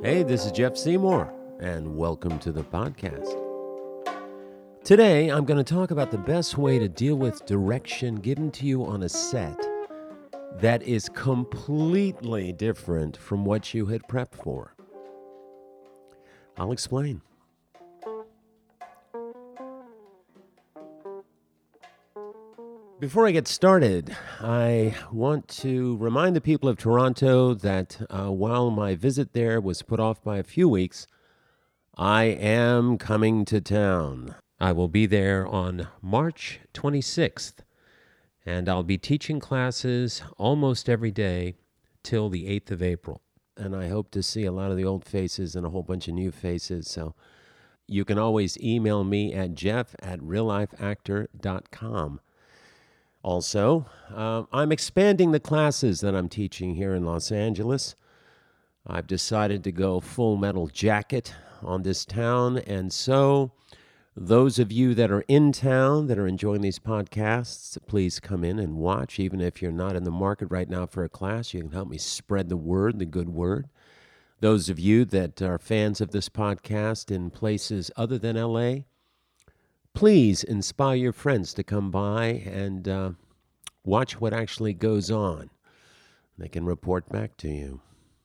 Hey, this is Jeff Seymour, and welcome to the podcast. Today, I'm going to talk about the best way to deal with direction given to you on a set that is completely different from what you had prepped for. I'll explain. Before I get started, I want to remind the people of Toronto that while my visit there was put off by a few weeks, I am coming to town. I will be there on March 26th, and I'll be teaching classes almost every day till the 8th of April. And I hope to see a lot of the old faces and a whole bunch of new faces. So you can always email me at jeff@reallifeactor.com. Also, I'm expanding the classes that I'm teaching here in Los Angeles. I've decided to go Full Metal Jacket on this town, and so those of you that are in town that are enjoying these podcasts, please come in and watch. Even if you're not in the market right now for a class, you can help me spread the word, the good word. Those of you that are fans of this podcast in places other than LA, please inspire your friends to come by and watch what actually goes on. They can report back to you.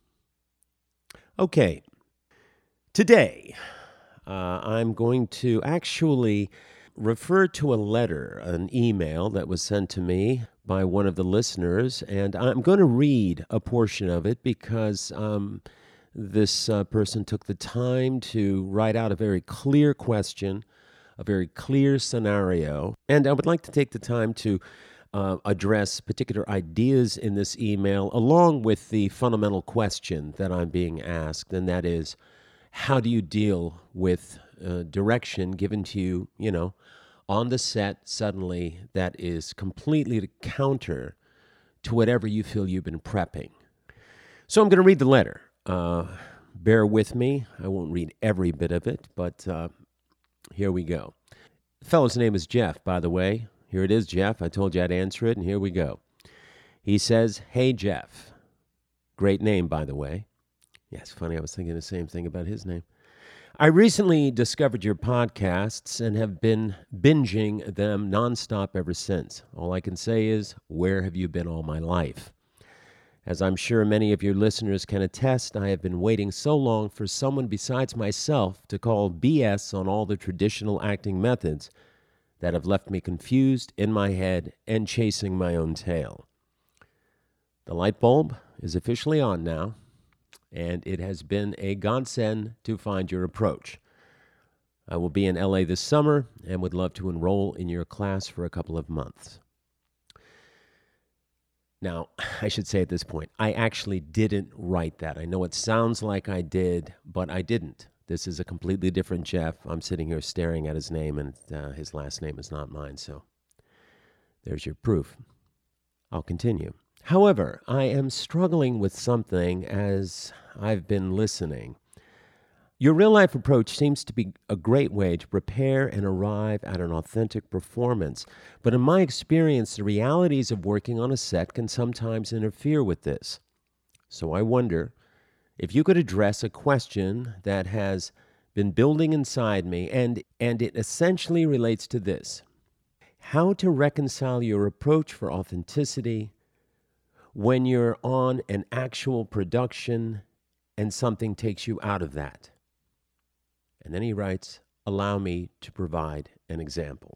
Okay, today I'm going to actually refer to a letter, an email that was sent to me by one of the listeners, and I'm going to read a portion of it because this person took the time to write out a very clear question, a very clear scenario, and I would like to take the time to address particular ideas in this email along with the fundamental question that I'm being asked, and that is, how do you deal with direction given to you, on the set suddenly that is completely counter to whatever you feel you've been prepping? So I'm going to read the letter. Bear with me. I won't read every bit of it, but here we go. The fellow's name is Jeff, by the way. Here it is, Jeff. I told you I'd answer it, and here we go. He says, "Hey, Jeff." Great name, by the way. Yeah, it's funny. I was thinking the same thing about his name. "I recently discovered your podcasts and have been binging them nonstop ever since. All I can say is, where have you been all my life? As I'm sure many of your listeners can attest, I have been waiting so long for someone besides myself to call BS on all the traditional acting methods that have left me confused in my head and chasing my own tail. The light bulb is officially on now, and it has been a godsend to find your approach. I will be in LA this summer and would love to enroll in your class for a couple of months." Now, I should say at this point, I actually didn't write that. I know it sounds like I did, but I didn't. This is a completely different Jeff. I'm sitting here staring at his name, and his last name is not mine, so there's your proof. I'll continue. "However, I am struggling with something as I've been listening. Your real-life approach seems to be a great way to prepare and arrive at an authentic performance. But in my experience, the realities of working on a set can sometimes interfere with this. So I wonder if you could address a question that has been building inside me, and it essentially relates to this: how to reconcile your approach for authenticity when you're on an actual production and something takes you out of that." And then he writes, "Allow me to provide an example."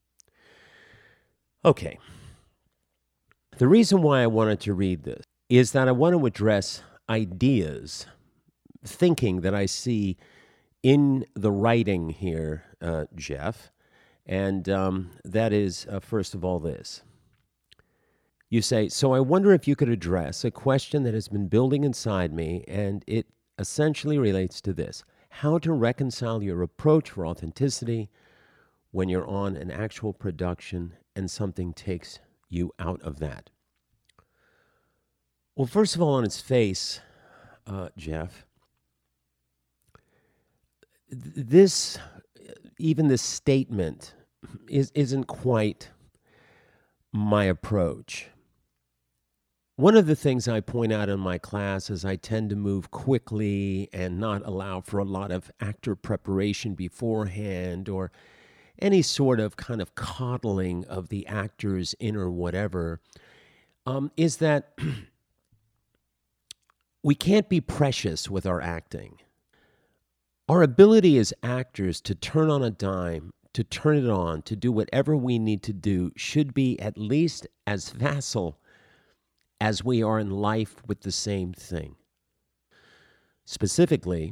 Okay. The reason why I wanted to read this is that I want to address ideas, thinking that I see in the writing here, Jeff, and that is, first of all, this. You say, "So I wonder if you could address a question that has been building inside me, and it essentially relates to this: how to reconcile your approach for authenticity when you're on an actual production and something takes you out of that." Well, first of all, on its face, Jeff, even this statement isn't quite my approach. One of the things I point out in my class is I tend to move quickly and not allow for a lot of actor preparation beforehand or any sort of kind of coddling of the actor's inner whatever, is that we can't be precious with our acting. Our ability as actors to turn on a dime, to turn it on, to do whatever we need to do should be at least as facile as we are in life with the same thing. Specifically,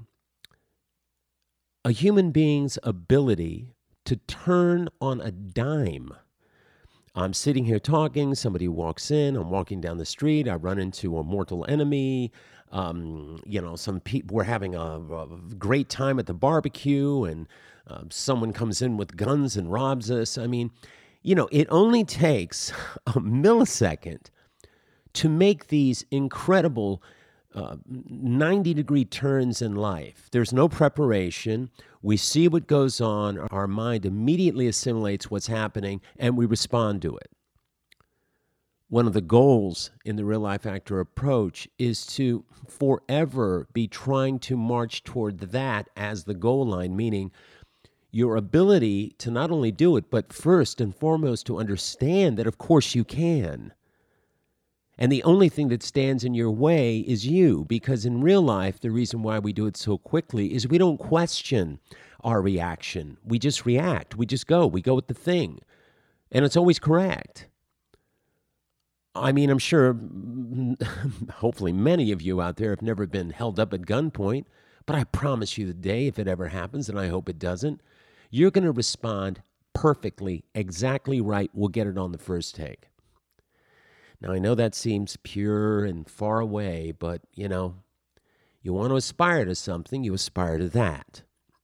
a human being's ability to turn on a dime. I'm sitting here talking, somebody walks in, I'm walking down the street, I run into a mortal enemy. Some people, we're having a great time at the barbecue, and someone comes in with guns and robs us. I mean, it only takes a millisecond to make these incredible 90-degree turns in life. There's no preparation. We see what goes on. Our mind immediately assimilates what's happening, and we respond to it. One of the goals in the real-life actor approach is to forever be trying to march toward that as the goal line, meaning your ability to not only do it, but first and foremost to understand that, of course, you can. And the only thing that stands in your way is you, because in real life, the reason why we do it so quickly is we don't question our reaction. We just react. We just go. We go with the thing. And it's always correct. I mean, I'm sure, hopefully many of you out there have never been held up at gunpoint, but I promise you the day, if it ever happens, and I hope it doesn't, you're going to respond perfectly, exactly right. We'll get it on the first take. Now, I know that seems pure and far away, but, you want to aspire to something, you aspire to that.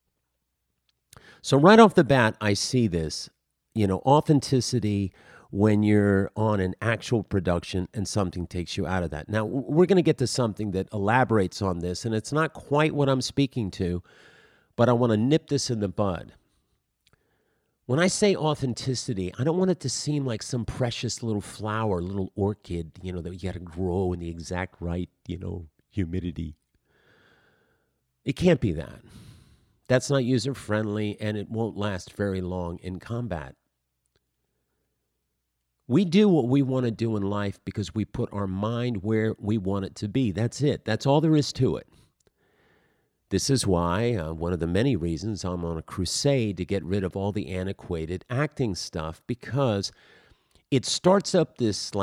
So right off the bat, I see this, authenticity when you're on an actual production and something takes you out of that. Now, we're going to get to something that elaborates on this, and it's not quite what I'm speaking to, but I want to nip this in the bud. When I say authenticity, I don't want it to seem like some precious little flower, little orchid, that you got to grow in the exact right, humidity. It can't be that. That's not user-friendly, and it won't last very long in combat. We do what we want to do in life because we put our mind where we want it to be. That's it. That's all there is to it. This is why, one of the many reasons I'm on a crusade to get rid of all the antiquated acting stuff, because it starts up this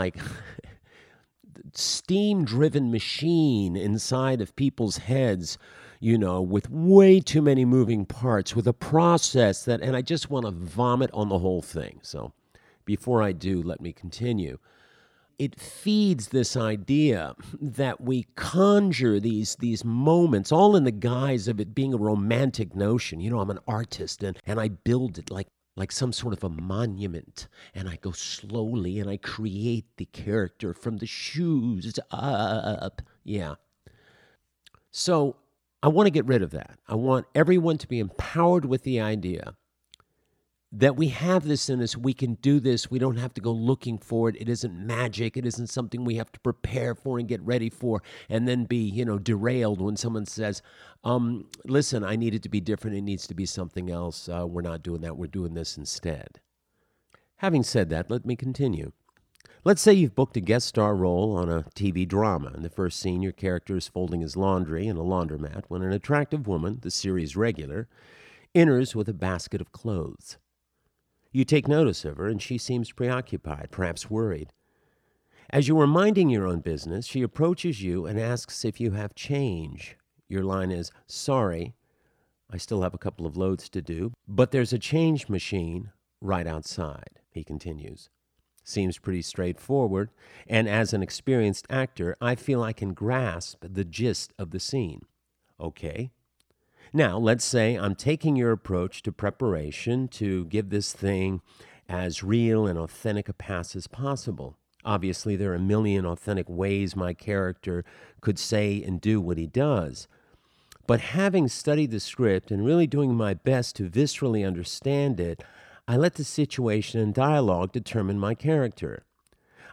steam-driven machine inside of people's heads, with way too many moving parts, with a process and I just want to vomit on the whole thing. So before I do, let me continue. It feeds this idea that we conjure these moments, all in the guise of it being a romantic notion. I'm an artist, and I build it like some sort of a monument, and I go slowly, and I create the character from the shoes up. Yeah. So I want to get rid of that. I want everyone to be empowered with the idea that we have this in us, we can do this, we don't have to go looking for it, it isn't magic, it isn't something we have to prepare for and get ready for, and then be, derailed when someone says, listen, I need it to be different, it needs to be something else, we're not doing that, we're doing this instead. Having said that, let me continue. Let's say you've booked a guest star role on a TV drama. In the first scene, your character is folding his laundry in a laundromat when an attractive woman, the series regular, enters with a basket of clothes. You take notice of her, and she seems preoccupied, perhaps worried. As you are minding your own business, she approaches you and asks if you have change. Your line is, "Sorry, I still have a couple of loads to do, but there's a change machine right outside," he continues. Seems pretty straightforward, and as an experienced actor, I feel I can grasp the gist of the scene. Okay. Now, let's say I'm taking your approach to preparation to give this thing as real and authentic a pass as possible. Obviously, there are a million authentic ways my character could say and do what he does. But having studied the script and really doing my best to viscerally understand it, I let the situation and dialogue determine my character.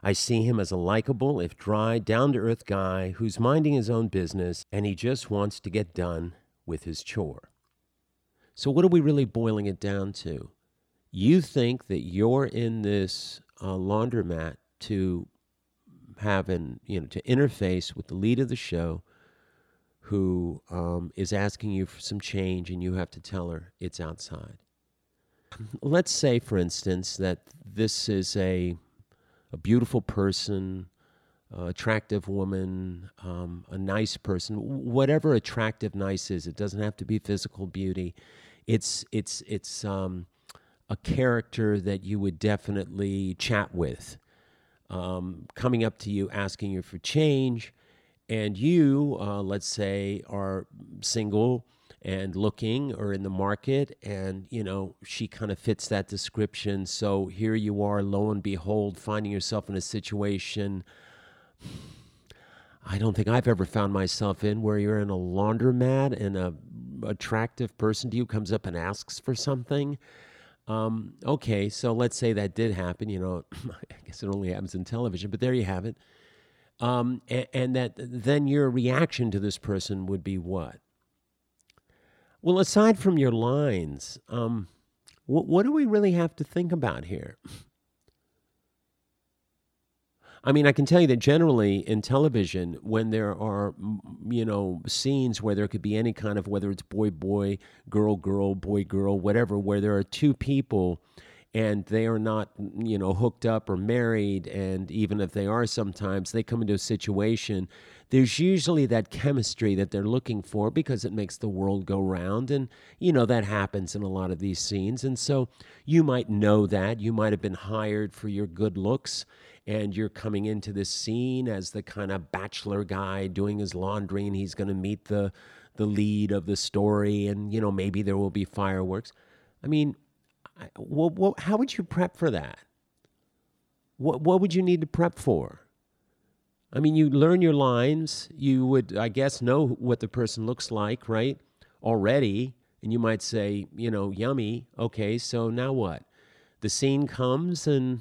I see him as a likable, if dry, down to earth guy who's minding his own business and he just wants to get done with his chore. So, what are we really boiling it down to? You think that you're in this laundromat to to interface with the lead of the show who is asking you for some change and you have to tell her it's outside. Let's say, for instance, that this is a beautiful person, attractive woman, a nice person, whatever attractive nice is. It doesn't have to be physical beauty. It's a character that you would definitely chat with, coming up to you, asking you for change, and you, let's say, are single and looking or in the market, and she kind of fits that description. So here you are, lo and behold, finding yourself in a situation I don't think I've ever found myself in, where you're in a laundromat and a attractive person to you comes up and asks for something. Okay, so let's say that did happen. I guess it only happens in television, but there you have it. And that then your reaction to this person would be what? Well, aside from your lines, what do we really have to think about here? I mean, I can tell you that generally in television, when there are, scenes where there could be any kind of, whether it's boy, boy, girl, girl, boy, girl, whatever, where there are two people and they are not, hooked up or married, and even if they are sometimes, they come into a situation, there's usually that chemistry that they're looking for because it makes the world go round, and, that happens in a lot of these scenes, and so you might know that. You might have been hired for your good looks, and you're coming into this scene as the kind of bachelor guy doing his laundry, and he's going to meet the lead of the story, and, maybe there will be fireworks. I mean, how would you prep for that? What would you need to prep for? I mean, you learn your lines. You would, I guess, know what the person looks like, right? Already. And you might say, yummy. Okay, so now what? The scene comes, and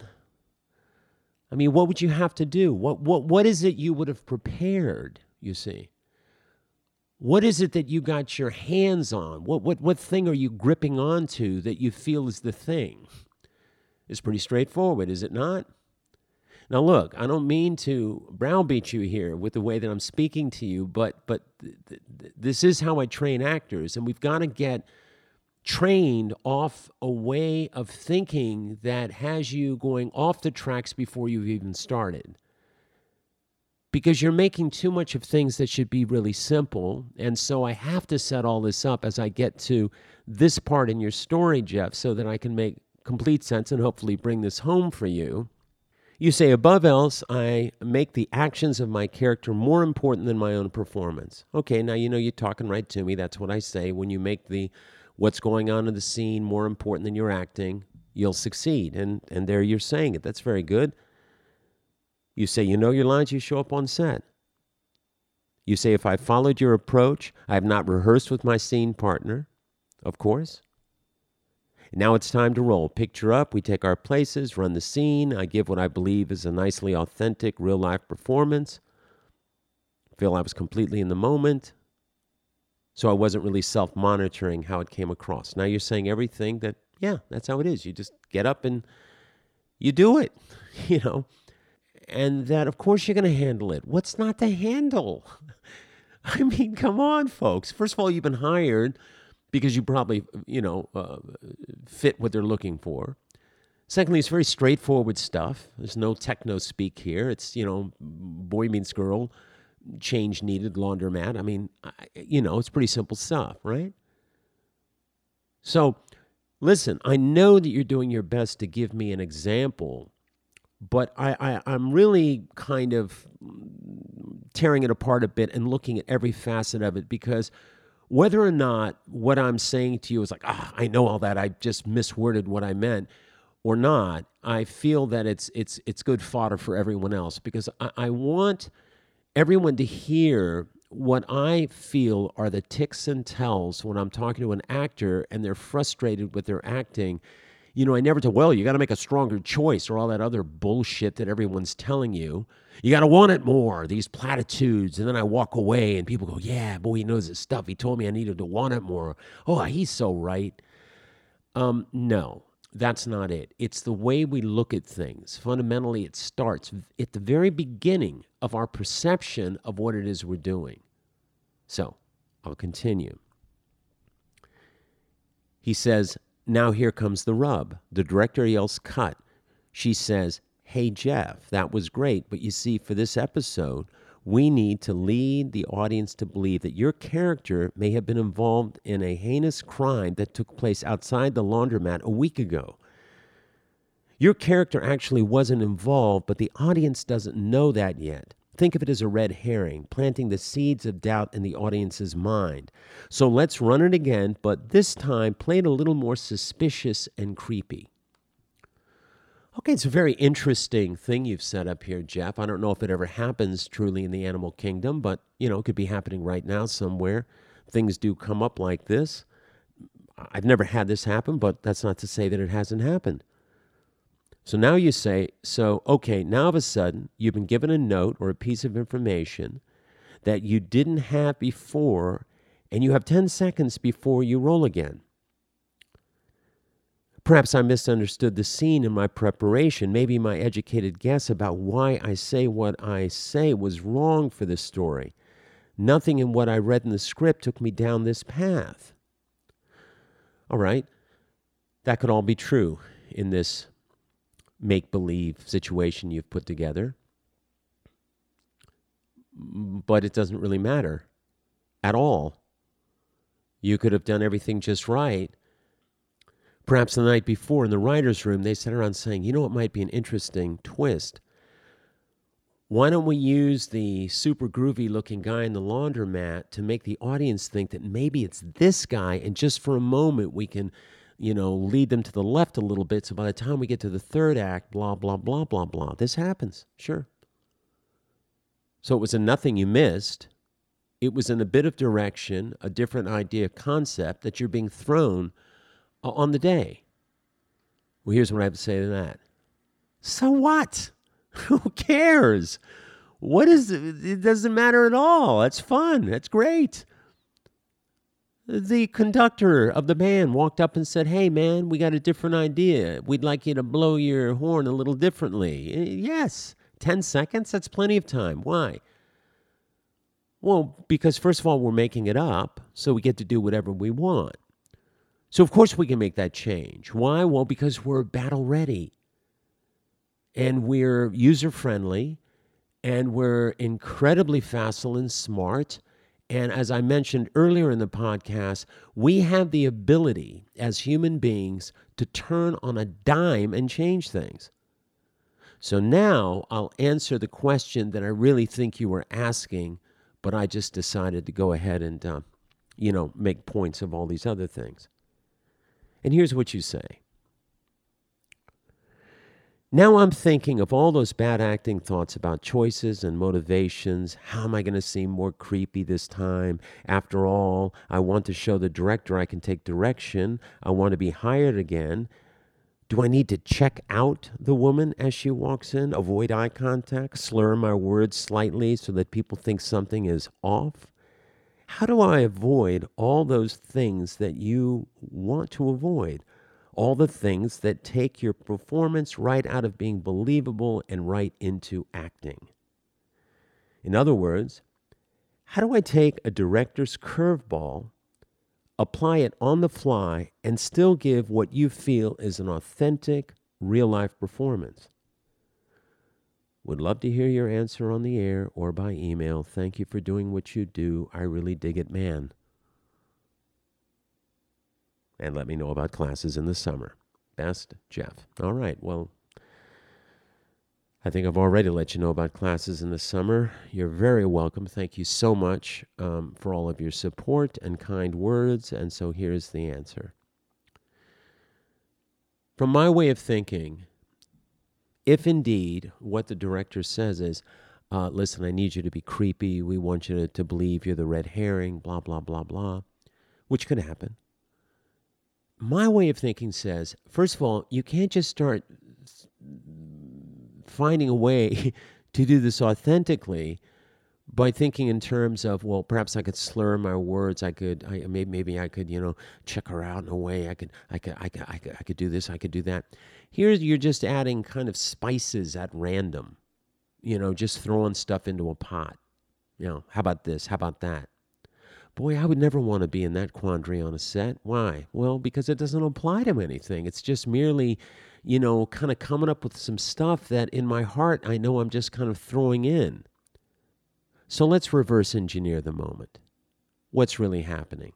I mean, what would you have to do? What is it you would have prepared, you see? What is it that you got your hands on? What thing are you gripping onto that you feel is the thing? It's pretty straightforward, is it not? Now, look, I don't mean to browbeat you here with the way that I'm speaking to you, but this is how I train actors, and we've got to get trained off a way of thinking that has you going off the tracks before you've even started. Because you're making too much of things that should be really simple, and so I have to set all this up as I get to this part in your story, Jeff, so that I can make complete sense and hopefully bring this home for you. You say, above else, I make the actions of my character more important than my own performance. Okay, now you're talking right to me. That's what I say. When you make the what's going on in the scene more important than your acting, you'll succeed. And there you're saying it. That's very good. You say, your lines, you show up on set. You say, if I followed your approach, I have not rehearsed with my scene partner, of course. Now it's time to roll. Picture up, we take our places, run the scene. I give what I believe is a nicely authentic, real-life performance. Feel I was completely in the moment. So I wasn't really self-monitoring how it came across. Now you're saying everything that, yeah, that's how it is. You just get up and you do it, And that, of course, you're going to handle it. What's not to handle? I mean, come on, folks. First of all, you've been hired because you probably, fit what they're looking for. Secondly, it's very straightforward stuff. There's no techno speak here. It's, boy meets girl, change needed, laundromat. I mean, it's pretty simple stuff, right? So, listen, I know that you're doing your best to give me an example, but I'm really kind of tearing it apart a bit and looking at every facet of it, because whether or not what I'm saying to you is like, I know all that, I just misworded what I meant, or not, I feel that it's good fodder for everyone else, because I want everyone to hear what I feel are the ticks and tells when I'm talking to an actor and they're frustrated with their acting, I never tell, well, you got to make a stronger choice or all that other bullshit that everyone's telling you. You got to want it more, these platitudes. And then I walk away and people go, yeah, boy, he knows his stuff. He told me I needed to want it more. Oh, he's so right. No, that's not it. It's the way we look at things. Fundamentally, it starts at the very beginning of our perception of what it is we're doing. So I'll continue. He says, now here comes the rub. The director yells, cut. She says, hey, Jeff, that was great. But you see, for this episode, we need to lead the audience to believe that your character may have been involved in a heinous crime that took place outside the laundromat a week ago. Your character actually wasn't involved, but the audience doesn't know that yet. Think of it as a red herring, planting the seeds of doubt in the audience's mind. So let's run it again, but this time play it a little more suspicious and creepy. Okay, it's a very interesting thing you've set up here, Jeff. I don't know if it ever happens truly in the animal kingdom, but, it could be happening right now somewhere. Things do come up like this. I've never had this happen, but that's not to say that it hasn't happened. So now you say, okay, now all of a sudden, you've been given a note or a piece of information that you didn't have before, and you have 10 seconds before you roll again. Perhaps I misunderstood the scene in my preparation. Maybe my educated guess about why I say what I say was wrong for this story. Nothing in what I read in the script took me down this path. All right, that could all be true in this make-believe situation you've put together. But it doesn't really matter at all. You could have done everything just right. Perhaps the night before in the writer's room, they sat around saying, what might be an interesting twist? Why don't we use the super groovy looking guy in the laundromat to make the audience think that maybe it's this guy, and just for a moment we can lead them to the left a little bit, so by the time we get to the third act, blah, blah, blah, blah, blah. This happens, sure. So it was a nothing you missed. It was in a bit of direction, a different idea, concept that you're being thrown on the day. Well, here's what I have to say to that. So what? Who cares? It doesn't matter at all. That's fun. That's great. The conductor of the band walked up and said, hey, man, we got a different idea. We'd like you to blow your horn a little differently. Yes, 10 seconds? That's plenty of time. Why? Well, because first of all, we're making it up, so we get to do whatever we want. So of course we can make that change. Why? Well, because we're battle ready. And we're user-friendly, and we're incredibly facile and smart. And as I mentioned earlier in the podcast, we have the ability as human beings to turn on a dime and change things. So now I'll answer the question that I really think you were asking, but I just decided to go ahead and, make points of all these other things. And here's what you say. Now I'm thinking of all those bad acting thoughts about choices and motivations. How am I going to seem more creepy this time? After all, I want to show the director I can take direction. I want to be hired again. Do I need to check out the woman as she walks in, avoid eye contact, slur my words slightly so that people think something is off? How do I avoid all those things that you want to avoid? All the things that take your performance right out of being believable and right into acting. In other words, how do I take a director's curveball, apply it on the fly, and still give what you feel is an authentic, real-life performance? Would love to hear your answer on the air or by email. Thank you for doing what you do. I really dig it, man. And let me know about classes in the summer. Best, Jeff. All right, well, I think I've already let you know about classes in the summer. You're very welcome. Thank you so much for all of your support and kind words. And so here's the answer. From my way of thinking, if indeed what the director says is, listen, I need you to be creepy. We want you to believe you're the red herring, blah, blah, blah, blah, which could happen. My way of thinking says, first of all, you can't just start finding a way to do this authentically by thinking in terms of, well, perhaps I could slur my words. Maybe I could, check her out in a way. I could do this. I could do that. Here, you're just adding kind of spices at random. Just throwing stuff into a pot. How about this? How about that? Boy, I would never want to be in that quandary on a set. Why? Well, because it doesn't apply to anything. It's just merely, kind of coming up with some stuff that in my heart I know I'm just kind of throwing in. So let's reverse engineer the moment. What's really happening?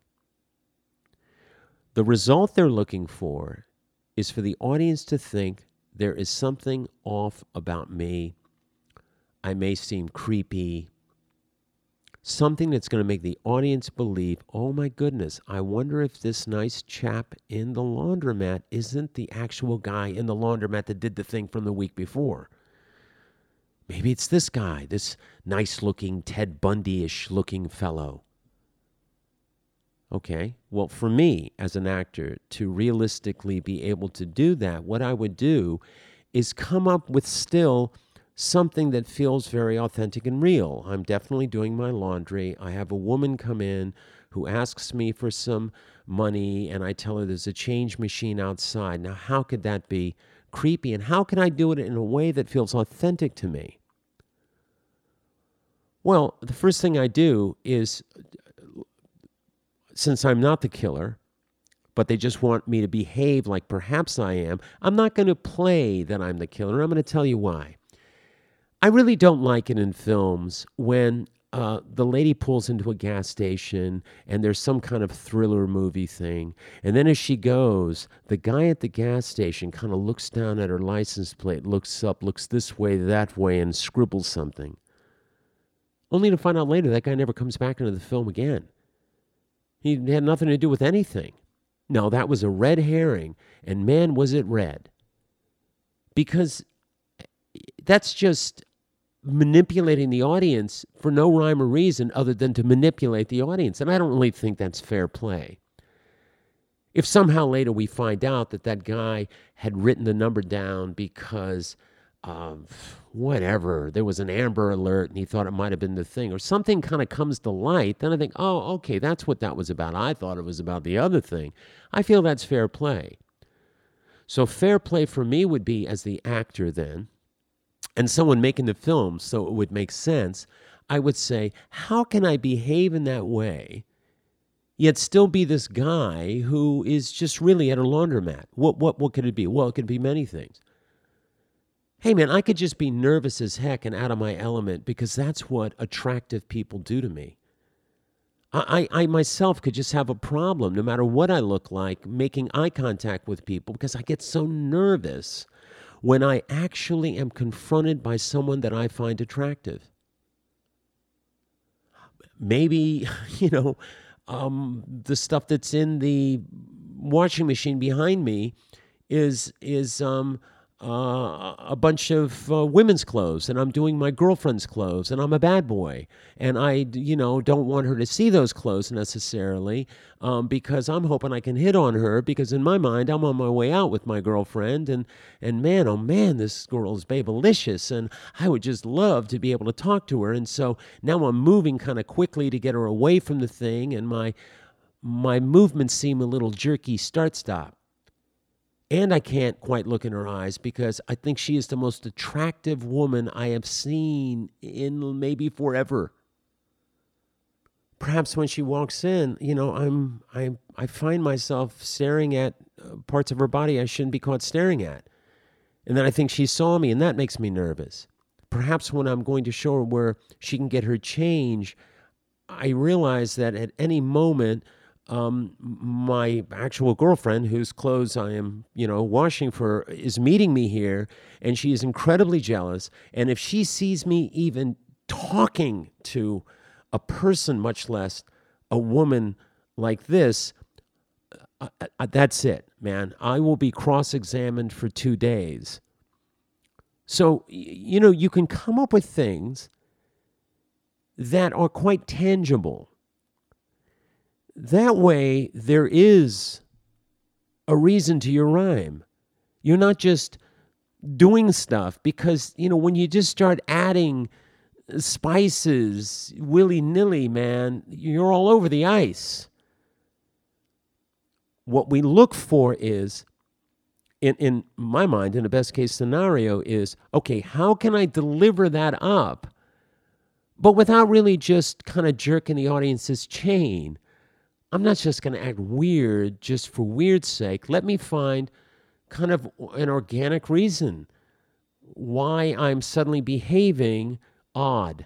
The result they're looking for is for the audience to think there is something off about me. I may seem creepy. Something that's going to make the audience believe, oh my goodness, I wonder if this nice chap in the laundromat isn't the actual guy in the laundromat that did the thing from the week before. Maybe it's this guy, this nice-looking, Ted Bundy-ish looking fellow. Okay, well, for me as an actor, to realistically be able to do that, what I would do is come up with still something that feels very authentic and real. I'm definitely doing my laundry. I have a woman come in who asks me for some money, and I tell her there's a change machine outside. Now, how could that be creepy? And how can I do it in a way that feels authentic to me? Well, the first thing I do is, since I'm not the killer, but they just want me to behave like perhaps I am, I'm not going to play that I'm the killer. I'm going to tell you why. I really don't like it in films when the lady pulls into a gas station and there's some kind of thriller movie thing. And then as she goes, the guy at the gas station kind of looks down at her license plate, looks up, looks this way, that way, and scribbles something. Only to find out later that guy never comes back into the film again. He had nothing to do with anything. No, that was a red herring, and man, was it red. Because that's just manipulating the audience for no rhyme or reason other than to manipulate the audience. And I don't really think that's fair play. If somehow later we find out that that guy had written the number down because of whatever, there was an Amber Alert and he thought it might have been the thing, or something kind of comes to light, then I think, oh, okay, that's what that was about. I thought it was about the other thing. I feel that's fair play. So fair play for me would be, as the actor then, and someone making the film so it would make sense, I would say, how can I behave in that way, yet still be this guy who is just really at a laundromat? What could it be? Well, it could be many things. Hey, man, I could just be nervous as heck and out of my element because that's what attractive people do to me. I myself could just have a problem, no matter what I look like, making eye contact with people because I get so nervous when I actually am confronted by someone that I find attractive. Maybe, the stuff that's in the washing machine behind me is a bunch of women's clothes, and I'm doing my girlfriend's clothes, and I'm a bad boy, and I, don't want her to see those clothes necessarily, because I'm hoping I can hit on her, because in my mind, I'm on my way out with my girlfriend, and man, oh man, this girl is babylicious, and I would just love to be able to talk to her, and so now I'm moving kind of quickly to get her away from the thing, and my movements seem a little jerky start-stop. And I can't quite look in her eyes because I think she is the most attractive woman I have seen in maybe forever. Perhaps when she walks in, I find myself staring at parts of her body I shouldn't be caught staring at. And then I think she saw me, and that makes me nervous. Perhaps when I'm going to show her where she can get her change, I realize that at any moment, my actual girlfriend, whose clothes I am, washing for, is meeting me here, and she is incredibly jealous. And if she sees me even talking to a person, much less a woman like this, that's it, man. I will be cross-examined for 2 days. So, you can come up with things that are quite tangible. That way, there is a reason to your rhyme. You're not just doing stuff because, when you just start adding spices willy-nilly, man, you're all over the ice. What we look for is, in my mind, in the best case scenario is, okay, how can I deliver that up, but without really just kind of jerking the audience's chain? I'm not just going to act weird just for weird's sake. Let me find kind of an organic reason why I'm suddenly behaving odd.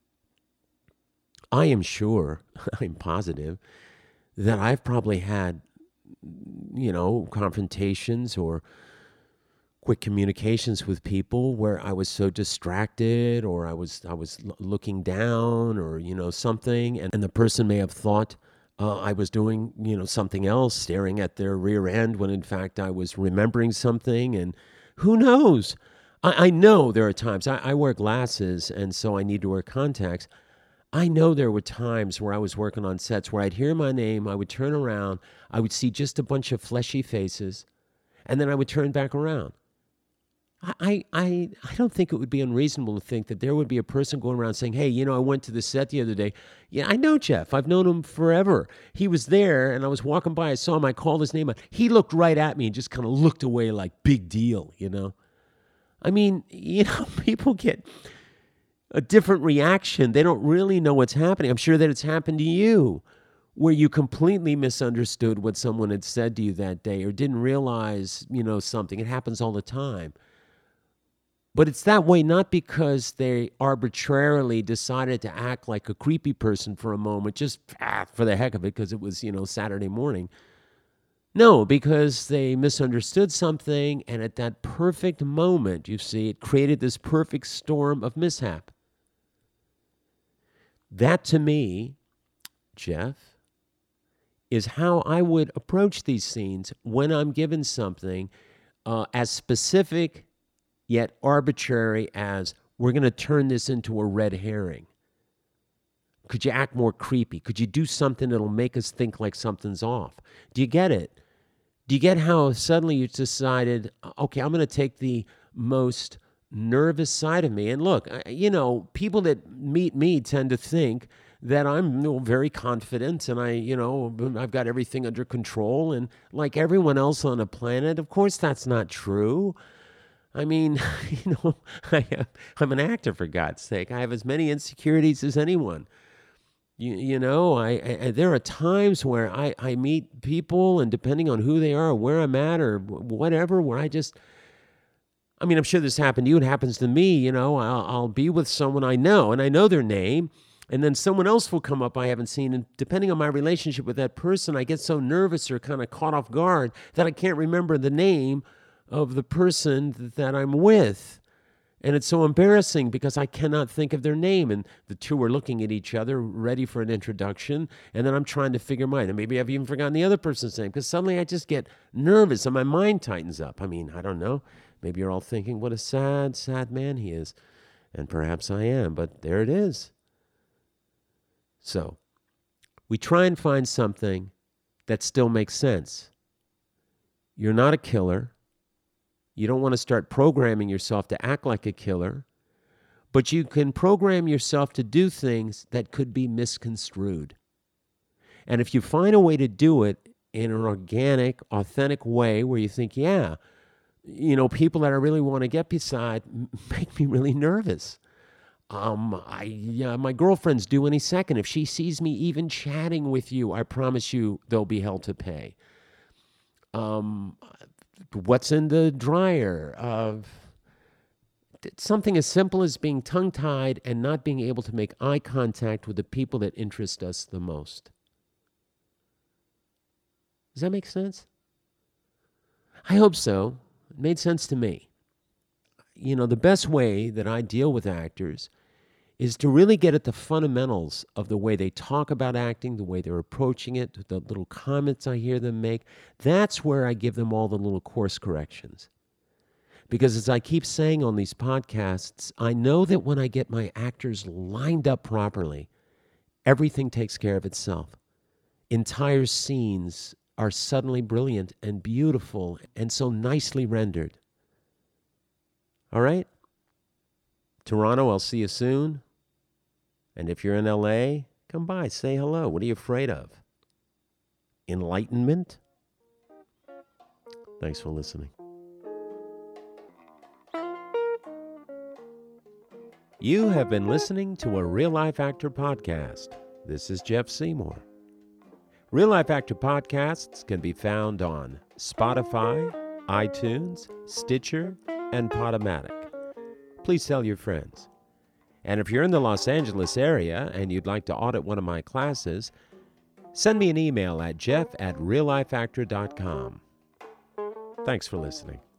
I am sure, I'm positive, that I've probably had, confrontations or quick communications with people where I was so distracted, or I was looking down, or something, and the person may have thought I was doing something else, staring at their rear end, when in fact I was remembering something. And who knows? I know there are times I wear glasses, and so I need to wear contacts. I know there were times where I was working on sets where I'd hear my name, I would turn around, I would see just a bunch of fleshy faces, and then I would turn back around. I don't think it would be unreasonable to think that there would be a person going around saying, hey, I went to the set the other day. Yeah, I know Jeff. I've known him forever. He was there, and I was walking by. I saw him. I called his name out. He looked right at me and just kind of looked away like, big deal, I mean, people get a different reaction. They don't really know what's happening. I'm sure that it's happened to you, where you completely misunderstood what someone had said to you that day, or didn't realize, something. It happens all the time. But it's that way not because they arbitrarily decided to act like a creepy person for a moment, just for the heck of it, because it was, Saturday morning. No, because they misunderstood something, and at that perfect moment, you see, it created this perfect storm of mishap. That, to me, Jeff, is how I would approach these scenes when I'm given something as specific yet arbitrary as, we're going to turn this into a red herring. Could you act more creepy? Could you do something that'll make us think like something's off? Do you get it? Do you get how suddenly you decided, okay, I'm going to take the most nervous side of me? And look, people that meet me tend to think that I'm very confident, and I've got everything under control, and like everyone else on the planet. Of course, that's not true. I mean, I'm an actor, for God's sake. I have as many insecurities as anyone. There are times where I meet people, and depending on who they are, or where I'm at, or whatever, where I'm sure this happened to you. It happens to me. I'll be with someone I know, and I know their name, and then someone else will come up I haven't seen, and depending on my relationship with that person, I get so nervous or kind of caught off guard that I can't remember the name of the person that I'm with. And it's so embarrassing because I cannot think of their name. And the two are looking at each other, ready for an introduction. And then I'm trying to figure mine. And maybe I've even forgotten the other person's name, because suddenly I just get nervous and my mind tightens up. I don't know. Maybe you're all thinking, what a sad, sad man he is. And perhaps I am, but there it is. So we try and find something that still makes sense. You're not a killer. You don't want to start programming yourself to act like a killer, but you can program yourself to do things that could be misconstrued. And if you find a way to do it in an organic, authentic way where you think, people that I really want to get beside make me really nervous. My girlfriend's due any second. If she sees me even chatting with you, I promise you they'll be held to pay. What's in the dryer? Something as simple as being tongue-tied and not being able to make eye contact with the people that interest us the most. Does that make sense? I hope so. It made sense to me. The best way that I deal with actors is to really get at the fundamentals of the way they talk about acting, the way they're approaching it, the little comments I hear them make. That's where I give them all the little course corrections. Because as I keep saying on these podcasts, I know that when I get my actors lined up properly, everything takes care of itself. Entire scenes are suddenly brilliant and beautiful and so nicely rendered. All right? Toronto, I'll see you soon. And if you're in LA, come by, say hello. What are you afraid of? Enlightenment? Thanks for listening. You have been listening to a Real Life Actor podcast. This is Jeff Seymour. Real Life Actor podcasts can be found on Spotify, iTunes, Stitcher, and Podomatic. Please tell your friends. And if you're in the Los Angeles area and you'd like to audit one of my classes, send me an email at jeff@reallifeactor.com. Thanks for listening.